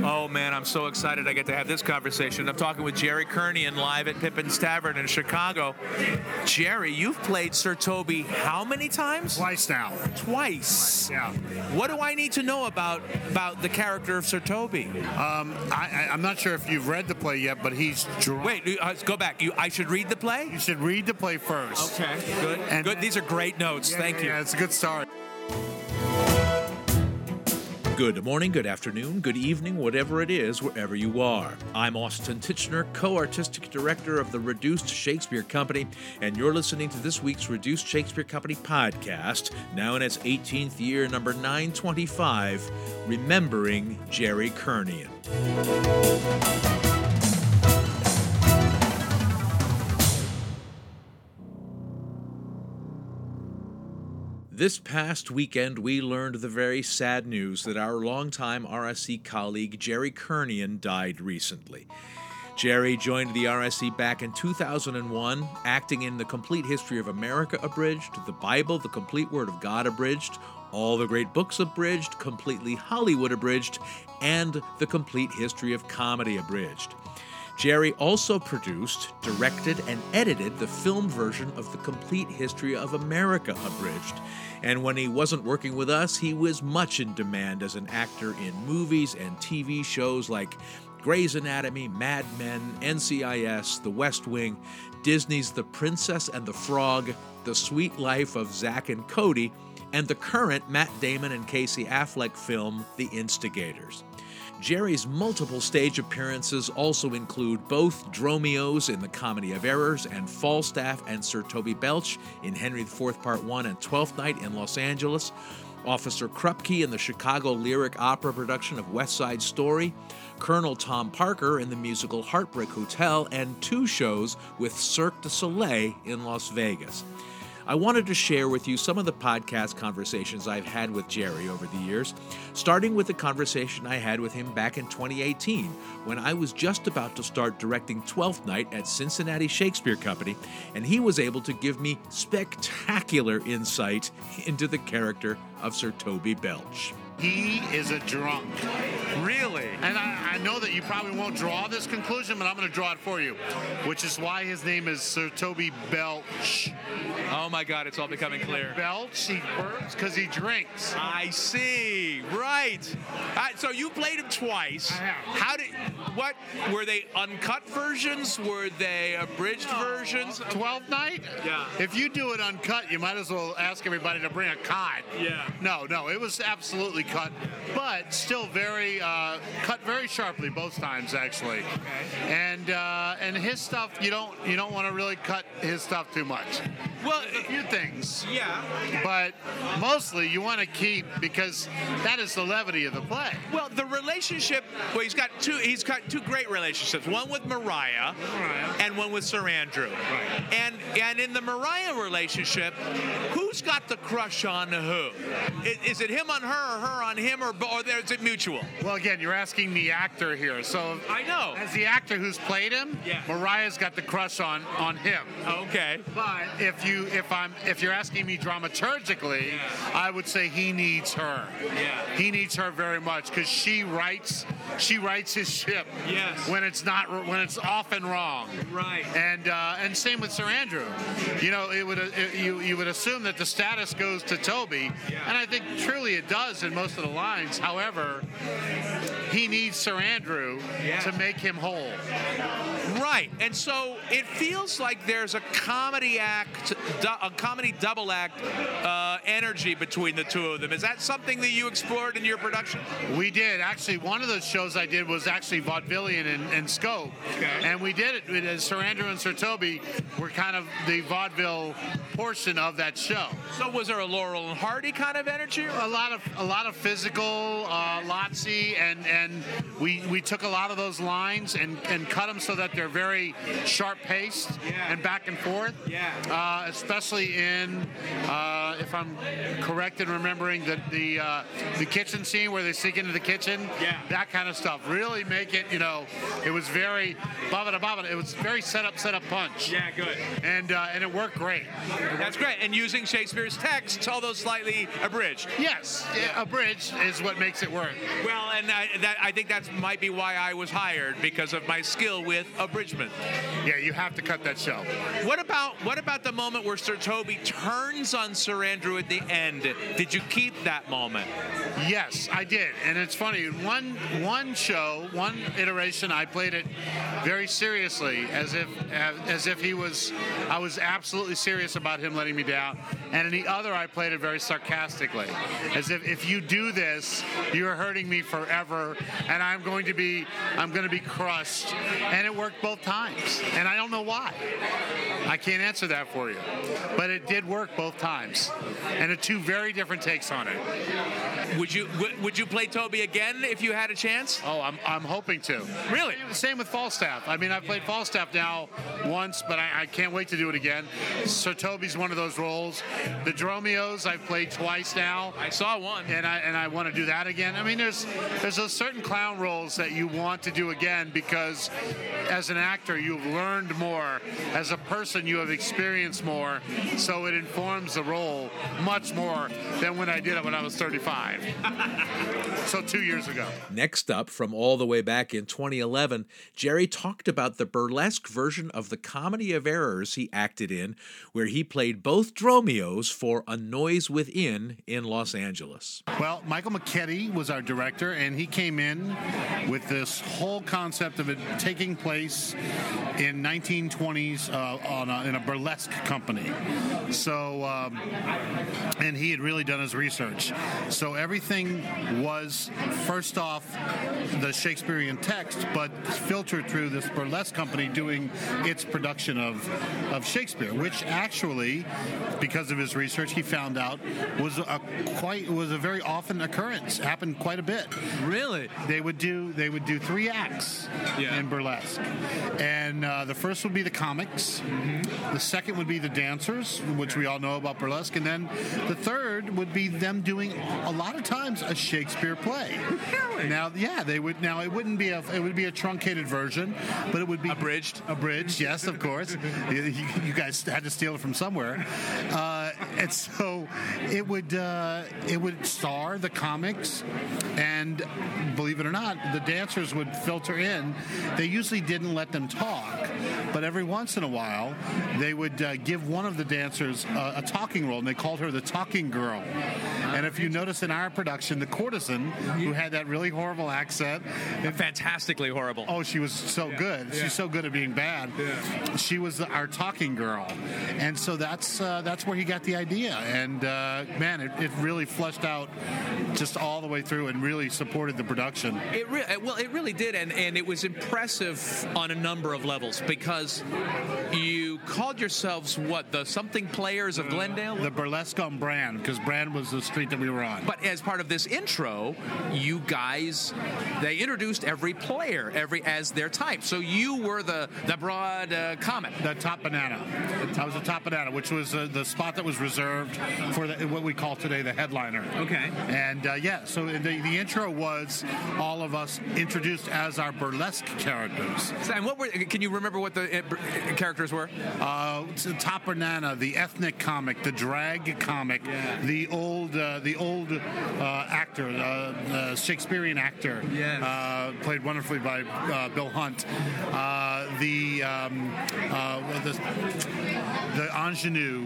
Oh, man, I'm so excited I get to have this conversation. I'm talking with Jerry Kernion live at Pippin's Tavern in Chicago. Jerry, you've played Sir Toby how many times? Twice now. Twice? Yeah. What do I need to know about the character of Sir Toby? I'm not sure if you've read the play yet, but he's drunk. Wait, go back. I should read the play? You should read the play first. Okay, good. Good. These are great notes. Thank you. Yeah, it's a good start. Good morning, good afternoon, good evening, whatever it is, wherever you are. I'm Austin Titchener, co-artistic director of the Reduced Shakespeare Company, and you're listening to this week's Reduced Shakespeare Company podcast, now in its 18th year, number 925, Remembering Jerry Kernion. This past weekend, we learned the very sad news that our longtime RSC colleague Jerry Kernion died recently. Jerry joined the RSC back in 2001, acting in The Complete History of America Abridged, The Bible, The Complete Word of God Abridged, All the Great Books Abridged, Completely Hollywood Abridged, and The Complete History of Comedy Abridged. Jerry also produced, directed, and edited the film version of The Complete History of America Abridged. And when he wasn't working with us, he was much in demand as an actor in movies and TV shows like Grey's Anatomy, Mad Men, NCIS, The West Wing, Disney's The Princess and the Frog, The Sweet Life of Zack and Cody, and the current Matt Damon and Casey Affleck film, The Instigators. Jerry's multiple stage appearances also include both Dromios in The Comedy of Errors and Falstaff and Sir Toby Belch in Henry IV Part 1 and Twelfth Night in Los Angeles, Officer Krupke in the Chicago Lyric Opera production of West Side Story, Colonel Tom Parker in the musical Heartbreak Hotel, and 2 shows with Cirque du Soleil in Las Vegas. I wanted to share with you some of the podcast conversations I've had with Jerry over the years, starting with the conversation I had with him back in 2018, when I was just about to start directing Twelfth Night at Cincinnati Shakespeare Company, and he was able to give me spectacular insight into the character of Sir Toby Belch. He is a drunk. Really? And I know that you probably won't draw this conclusion, but I'm going to draw it for you, which is why his name is Sir Toby Belch. Oh my God, it's all becoming clear. Belch, he burps because he drinks. I see. Right. So you played him twice. I have. What were they? Uncut versions? Were they abridged versions? 12th Night? Yeah. If you do it uncut, you might as well ask everybody to bring a cod. Yeah. No, it was absolutely cut, but still very cut very sharply both times actually. Okay. And his stuff, you don't want to really cut his stuff too much. Well, A few things. yeah. But mostly you want to keep, because that is the levity of the play. Well, the relationship. Well, he's got two great relationships. One with Mariah, and one with Sir Andrew. Right. And in the Mariah relationship, who's got the crush on who? Is it him on her or her on him, or is it mutual? Well, again, you're asking the actor here. So I know. as the actor who's played him, Yeah. Mariah's got the crush on him. Okay. But if you're asking me dramaturgically, I would say he needs her. Yeah. He needs her very much because she writes his ship. Yes. When it's often wrong. Right. And same with Sir Andrew. You know, you would assume that the status goes to Toby, and I think truly it does in most of the lines. However, he needs Sir Andrew to make him whole. Right, and so it feels like there's a comedy double act energy between the two of them. Is that something that you explored in your production? We did. Actually, one of those shows I did was actually vaudevillian in scope. Okay. And we did it as Sir Andrew and Sir Toby were kind of the vaudeville portion of that show. So was there a Laurel and Hardy kind of energy? A lot of physical, lotsy, and we took a lot of those lines and cut them so that they're very sharp-paced and back and forth. Yeah. Especially in, if I'm correct in remembering, the kitchen scene where they sneak into the kitchen. Yeah. That kind of stuff. Really make it, it was very babada. It was very set up, punch. Yeah, good. And it worked great. That's great. And using Shakespeare's texts, although slightly abridged. Yes, abridged is what makes it work. Well, and I think that might be why I was hired, because of my skill with abridgment. Yeah, you have to cut that show. What about the moment where Sir Toby turns on Sir Andrew at the end? Did you keep that moment? Yes, I did. And it's funny, one iteration, I played it very seriously, as if I was absolutely serious about him letting me down. And in the other, I played it very sarcastically, as if you do this, you're hurting me forever, and I'm going to be crushed. And it worked both times, and I don't know why. I can't answer that for you, but it did work both times, and the two very different takes on it. Would you play Toby again if you had a chance? Oh, I'm hoping to. Really? Same with Falstaff. I mean, I've played Falstaff now once, but I can't wait to do it again. Sir Toby's one of those roles. The Dromios I've played twice now. I saw one. And I want to do that again. I mean, there's a certain clown roles that you want to do again, because as an actor, you've learned more. As a person, you have experienced more. So it informs the role much more than when I did it when I was 35. So 2 years ago. Next up, from all the way back in 2011, Jerry talked about the burlesque version of the Comedy of Errors he acted in, where he played both Dromios for A Noise Within in Los Angeles. Well, Michael McKetty was our director, and he came in with this whole concept of it taking place in 1920s in a burlesque company. So, and he had really done his research. So everything was, first off, the Shakespearean text, but filtered through this burlesque company doing its production of Shakespeare, which actually, because of his research, he found out was a very often occurrence. Happened quite a bit. Really? They would do 3 acts in burlesque, and the first would be the comics. Mm-hmm. The second would be the dancers, which we all know about burlesque, and then the third would be them doing a lot of times a Shakespeare play. Really? Now, yeah, they would. Now it would be a truncated version, but it would be abridged. Abridged, yes, of course. You guys had to steal it from somewhere, and so it would star the comics, and believe it or not, the dancers would filter in. They usually didn't let them talk, but every once in a while, they would give one of the dancers a talking role, and they called her the talking girl. And if you notice in our production, the courtesan, who had that really horrible accent. Fantastically horrible. Oh, she was so good. Yeah. She's so good at being bad. Yeah. She was our talking girl. And so that's where he got the idea. And, man, it really fleshed out just all the way through and really supported the production. It really did. And it was impressive on a number of levels, because you called yourselves, the something players of Glendale? The Burlesque on Brand, because Brand was the street that we were on. But as part of this intro, you guys, they introduced every player as their type. So you were the broad comet. The top banana. I was the top banana, which was the spot that was reserved for what we call today the headliner. Okay. And so the intro was all of us introduced as our burlesque characters. And can you remember what the characters were? The top banana, the ethnic comic, the drag comic, the old actor, Shakespearean actor, played wonderfully by Bill Hunt. The ingenue,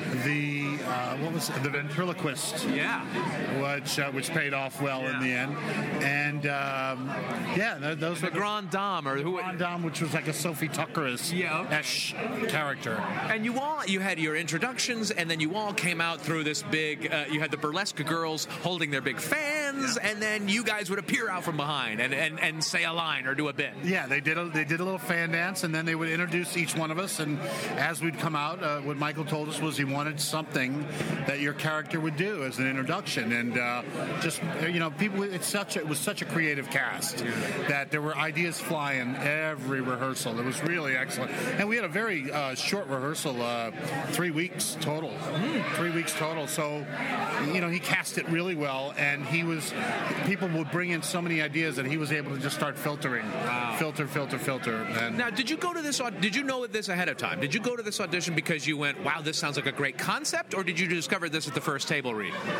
the ventriloquist, which paid off well in the end, and those were the Grand Dame, Grand Dame, which was like a Sophie Tucker-ish character. And you had your introductions, and then you all came out through this big. You had the burlesque girls holding their big fans, and then you guys would appear out from behind and say a line or do a bit. Yeah, they did a little fan dance, and then they would introduce each one of us. And as we'd come out, what Michael told us was he wanted something that your character would do as an introduction, and people. It was such a creative cast that there were ideas flying every rehearsal. It was really excellent, and we had a very short rehearsal, 3 weeks total. 3 weeks total. So, he cast it really well, and people would bring in so many ideas that he was able to just start filtering. Wow. Filter. And now, did you go to this? Did you know this ahead of time? Did you go to this audition because you went, wow, this sounds like a great concept, or did you discover this at the first table read?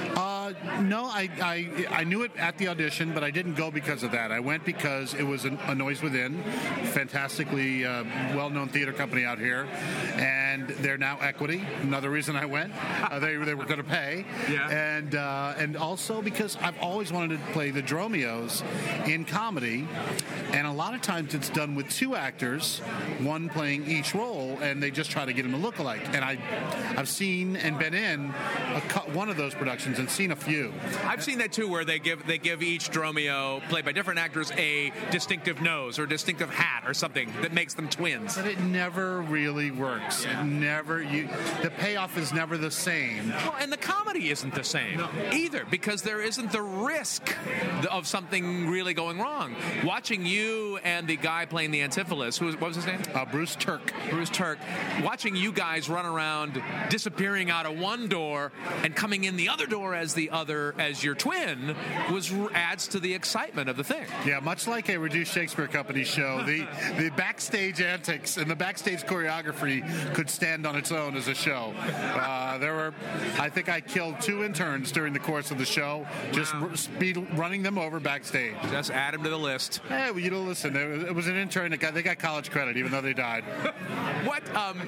No, I knew it at the audition, but I didn't go because of that. I went because it was a Noise Within, fantastically well-known theater company out here, and they're now Equity. Another reason I went. They were going to pay, and also because I've always wanted to play the Dromios in comedy, and a lot of times it's done with two actors, one playing each role, and they just try to get them to look alike. And I've seen and been in one of those productions and seen a few. I've seen that too, where they give each Dromio, played by different actors, a distinctive nose or distinctive hat or something that makes them twins. But it never really works. Yeah. The payoff is never the same. Well, and the comedy isn't the same either, because there isn't the risk of something really going wrong. Watching you and the guy playing the Antipholus, what was his name? Bruce Turk. Bruce Turk. Watching you guys run around disappearing out of one door and coming in the other door as your twin adds to the excitement of the thing. Yeah, much like a Reduced Shakespeare Company show, the backstage antics and the backstage choreography could stand on its own as a show. I think I killed 2 interns during the course of the show, just running them over backstage. Just add them to the list. Hey, well, listen, it was an intern that they got college credit, even though they died. What?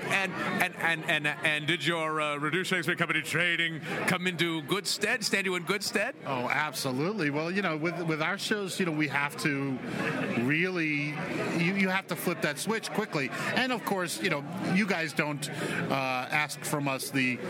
And did your Reduced Shakespeare Company training come into good stead? Stand you in good stead? Oh, absolutely. Well, with our shows, we have to really, you have to flip that switch quickly. And of course, you guys don't ask from us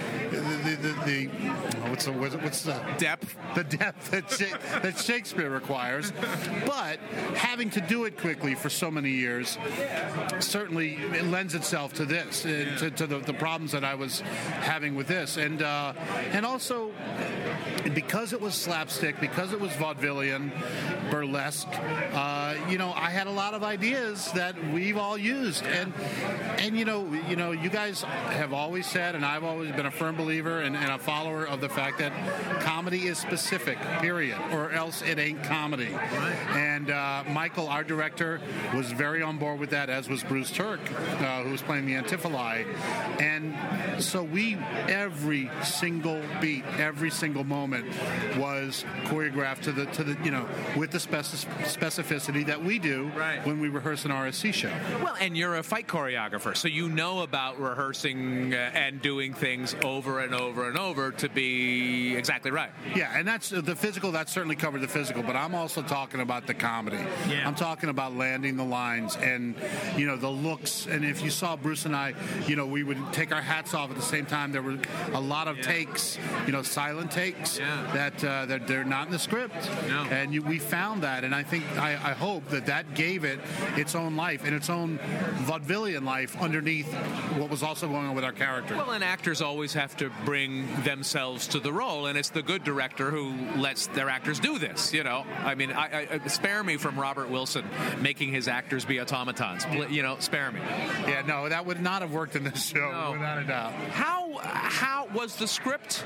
what's the depth? The depth that Shakespeare requires. But having to do it quickly for so many years certainly it lends itself to this, to the problems that I was having with this, and also because it was slapstick, because it was vaudevillian, burlesque. I had a lot of ideas that we've all used, and you guys have always said, and I've always been a firm believer and a follower of the fact that comedy is specific, period, or else it ain't comedy. Right. And Michael, our director, was very on board with that, as was Bruce Turk, who was playing the Antipholus. And so every single beat, every single moment was choreographed to the with the specificity that we do when we rehearse an RSC show. Well, and you're a fight choreographer, so you know about rehearsing and doing things over and over and over to be exactly right. Yeah, and that's the physical. That certainly covered the physical, but I'm also talking about the comedy. Yeah. I'm talking about landing the lines and the looks. And if you saw Bruce and I, we would take our hats off at the same time. There were a lot of takes, silent takes that they're not in the script. No. And we found that, and I think I hope that gave it its own life and its own vaudevillian life underneath what was also going on with our character. Well, and actors always have to bring themselves to the role, and it's the good director who lets their actors do this. I mean, I spare me from Robert Wilson making his actors be automatons. Spare me. Yeah, no, that would not have worked in this show, without a doubt. How was the script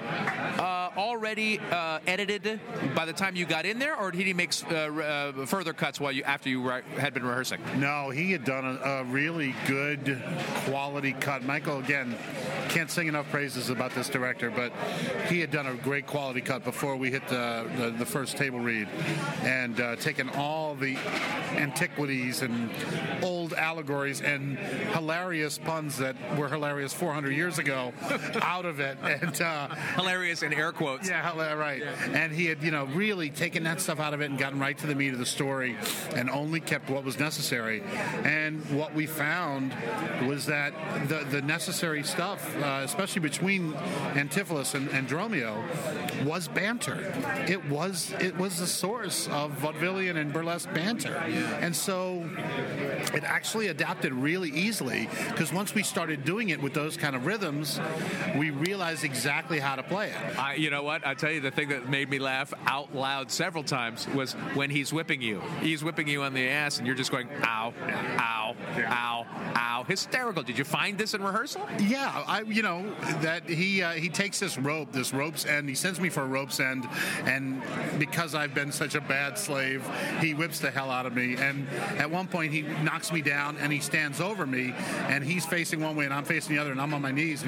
already edited by the time you got in there, or did he make further cuts after you had been rehearsing? No, he had done a really good quality cut. Michael, again, can't sing enough praises about this director, but he had done a great quality cut before we hit the first table read, and taken all the antiquities and old allegories and hilarious puns that were hilarious 400 years ago out of it, and hilarious in air quotes. Yeah, right. Yeah. And he had really taken that stuff out of it and gotten right to the meat of the story, and only kept what was necessary. And what we found was that the necessary stuff, especially between Antipholus and Dromio, was banter. It was the source of vaudevillian and burlesque banter, and so it actually adapted really easily, because once we started doing it with those kind of rhythms, we realized exactly how to play it. You know what? I tell you, the thing that made me laugh out loud several times was when he's whipping you. He's whipping you on the ass, and you're just going, ow, ow, ow, ow. Hysterical. Did you find this in rehearsal? Yeah, that he takes this rope's end. He sends me for a rope's end, and because I've been such a bad slave, he whips the hell out of me. And at one point, he knocks me down, and he stands over me, and he's facing one way, and I'm facing the other, and I'm on my knees, and he just starts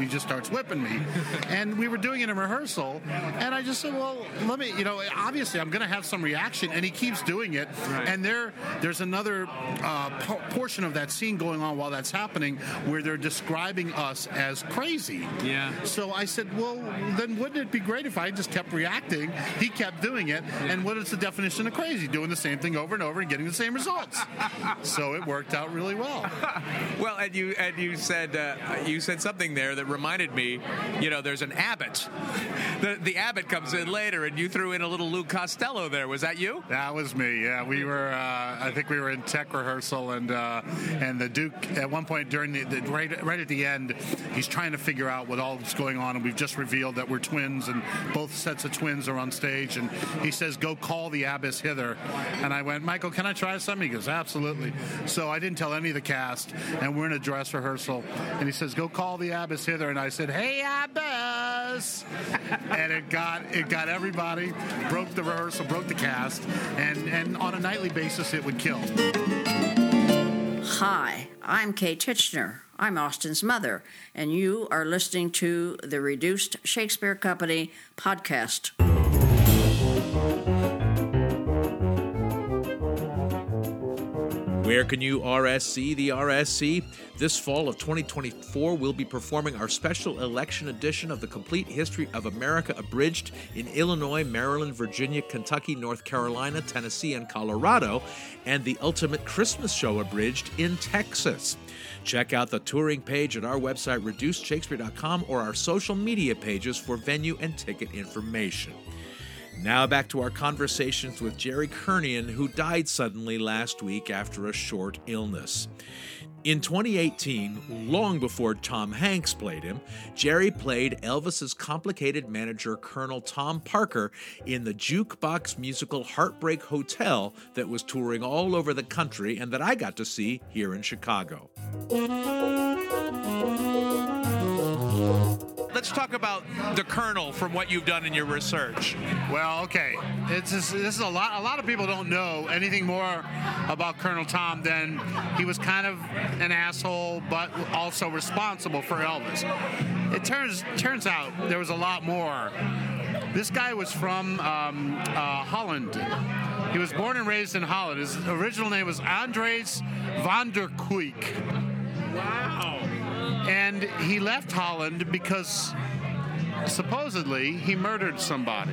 starts whipping me. And we were doing it in rehearsal, and I just said, well, let me, obviously I'm going to have some reaction, and he keeps doing it. Right. And there's another portion of that scene going on while that's happening where they're describing us as crazy. Yeah. So I said, well, then wouldn't it be great if I just kept reacting? He kept doing it, and what is the definition of crazy? Doing the same thing over and over and getting the same results. So it worked out really well. Well, and you said something there that reminded me. There's an Abbott. The Abbott comes in later, and you threw in a little Lou Costello there. Was that you? That was me. Yeah, we were. I think we were in tech rehearsal, and the Duke at one point during right at the end, he's trying to figure out what all is going on, and we've just revealed that we're twins, and both sets of twins are on stage, and he says, "Go call the Abbess hither," and I went, "Michael, can I try something?" He goes, "Absolutely." So I didn't tell any of the cast, and we're in a dress rehearsal, and he says, "Go call the Abbess hither," and I said, "Hey, Abbess," and it got everybody, broke the rehearsal, broke the cast, and on a nightly basis it would kill. Hi, I'm Kay Titchener. I'm Austin's mother, and you are listening to the Reduced Shakespeare Company podcast. Where can you RSC the RSC? This fall of 2024, we'll be performing our special election edition of the Complete History of America Abridged in Illinois, Maryland, Virginia, Kentucky, North Carolina, Tennessee, and Colorado, and the Ultimate Christmas Show Abridged in Texas. Check out the touring page at our website, reducedshakespeare.com, or our social media pages for venue and ticket information. Now back to our conversations with Jerry Kurnian, who died suddenly last week after a short illness. In 2018, long before Tom Hanks played him, Jerry played Elvis's complicated manager, Colonel Tom Parker, in the jukebox musical Heartbreak Hotel that was touring all over the country and that I got to see here in Chicago. Let's talk about the Colonel from what you've done in your research. Well, okay. This is a lot of people don't know anything more about Colonel Tom than he was kind of an asshole, but also responsible for Elvis. It turns out there was a lot more. This guy was from Holland. He was born and raised in Holland. His original name was Andries van der Kuik. Wow. And he left Holland because supposedly he murdered somebody.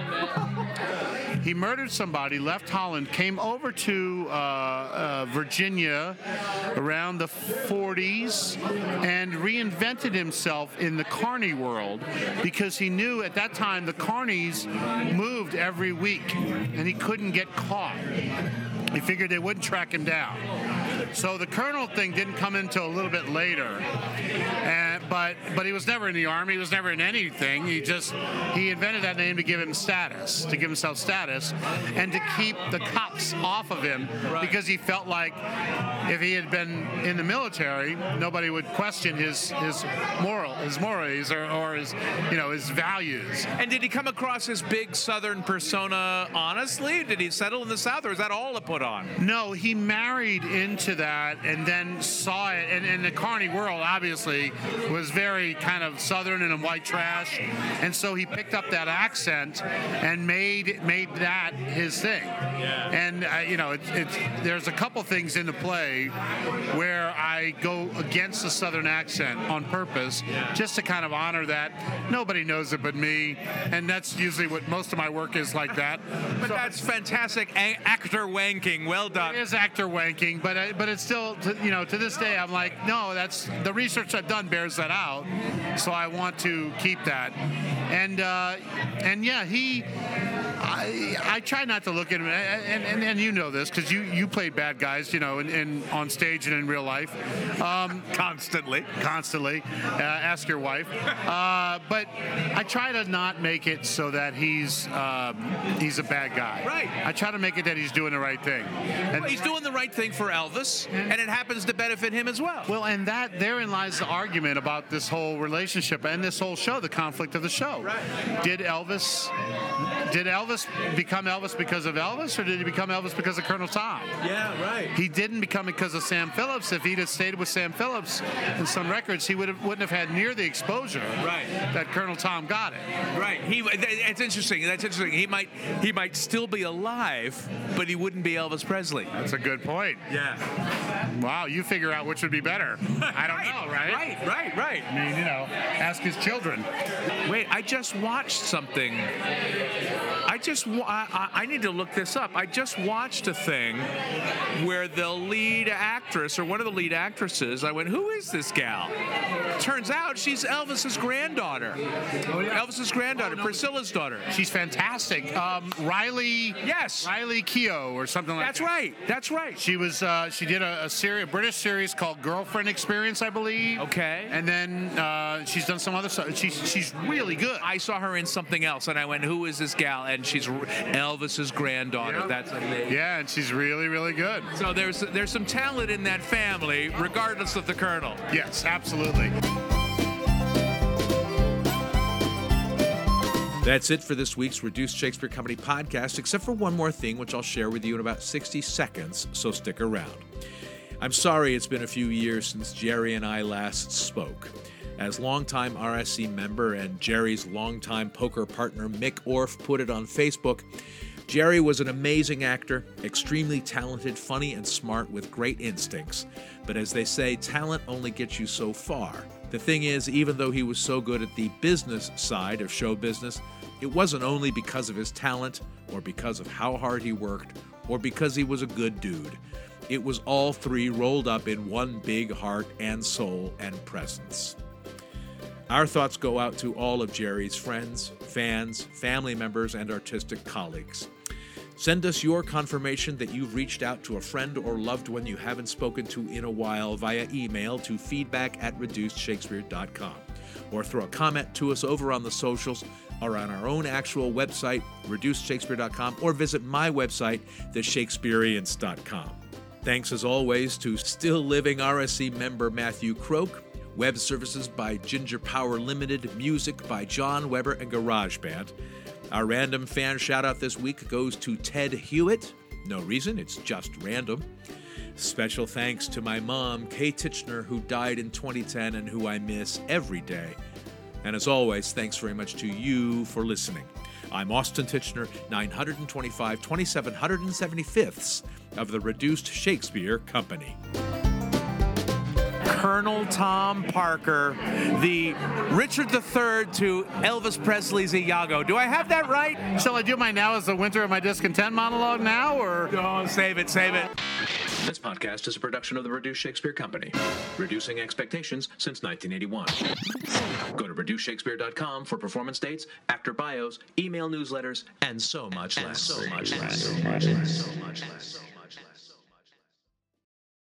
He murdered somebody, left Holland, came over to Virginia around the 40s, and reinvented himself in the carny world because he knew at that time the carnies moved every week, and he couldn't get caught. He figured they wouldn't track him down. So the Colonel thing didn't come until a little bit later, but he was never in the Army. He was never in anything. He invented that name to give himself status, and to keep the cops off of him, because he felt like if he had been in the military, nobody would question his mores or his values. And did he come across his big Southern persona honestly? Did he settle in the South, or is that all a put on? No, he married into that and then saw it, and the carny world obviously was very kind of Southern and white trash, and so he picked up that accent and made that his thing. Yeah. And there's a couple things in the play where I go against the Southern accent on purpose, just to kind of honor that. Nobody knows it but me, and that's usually what most of my work is, like that. But so, that's fantastic actor wanking. Well done. It is actor wanking, but it's still, to this day, I'm like, no, that's the research I've done bears that out. So I want to keep that, and yeah, I try not to look at him, and you know this because you played bad guys, in on stage and in real life, constantly. Ask your wife. But I try to not make it so that he's a bad guy. Right. I try to make it that he's doing the right thing. And he's doing the right thing for Elvis, and it happens to benefit him as well. Well, and therein lies the argument about this whole relationship and this whole show, the conflict of the show. Right. Did Elvis become Elvis because of Elvis, or did he become Elvis because of Colonel Tom? Yeah, right. He didn't become it because of Sam Phillips. If he'd have stayed with Sam Phillips in Sun Records, he wouldn't have had near the exposure that Colonel Tom got it. Right. It's interesting. That's interesting. He might still be alive, but he wouldn't be Elvis Presley. That's a good point. Yeah. Wow, you figure out which would be better. I don't know, right? Right. I mean, ask his children. Wait, I just watched something. I need to look this up. I just watched a thing where the lead actress, or one of the lead actresses, I went, who is this gal? Turns out she's Elvis's granddaughter. Oh, yeah. Elvis's granddaughter, Priscilla's daughter. She's fantastic. Riley. Yes. Riley Keough or something like that. That's right. She was. She did a British series called Girlfriend Experience, I believe. Okay. And then she's done some other stuff. She's really good. I saw her in something else, and I went, who is this gal? And she's Elvis's granddaughter. Yep. That's amazing. Yeah, and she's really, really good. So there's some talent in that family, regardless of the colonel. Yes, absolutely. That's it for this week's Reduced Shakespeare Company podcast, except for one more thing, which I'll share with you in about 60 seconds, so stick around. I'm sorry it's been a few years since Jerry and I last spoke. As longtime RSC member and Jerry's longtime poker partner Mick Orff put it on Facebook, Jerry was an amazing actor, extremely talented, funny, and smart with great instincts. But as they say, talent only gets you so far. The thing is, even though he was so good at the business side of show business, it wasn't only because of his talent, or because of how hard he worked, or because he was a good dude. It was all three rolled up in one big heart and soul and presence. Our thoughts go out to all of Jerry's friends, fans, family members, and artistic colleagues. Send us your confirmation that you've reached out to a friend or loved one you haven't spoken to in a while via email to feedback@reducedshakespeare.com, or throw a comment to us over on the socials or on our own actual website, reducedshakespeare.com, or visit my website, theshakespeareans.com. Thanks as always to still living RSC member Matthew Croak, web services by Ginger Power Limited, music by John Weber and GarageBand. Our random fan shout-out this week goes to Ted Hewitt. No reason, it's just random. Special thanks to my mom, Kay Titchener, who died in 2010 and who I miss every day. And as always, thanks very much to you for listening. I'm Austin Titchener, 925 2775ths of the Reduced Shakespeare Company. Colonel Tom Parker, the Richard III to Elvis Presley's Iago. Do I have that right? Shall I do my Now is the Winter of My Discontent monologue now, or? No, save it. This podcast is a production of the Reduced Shakespeare Company, reducing expectations since 1981. Go to reducedshakespeare.com for performance dates, actor bios, email newsletters, and so much less.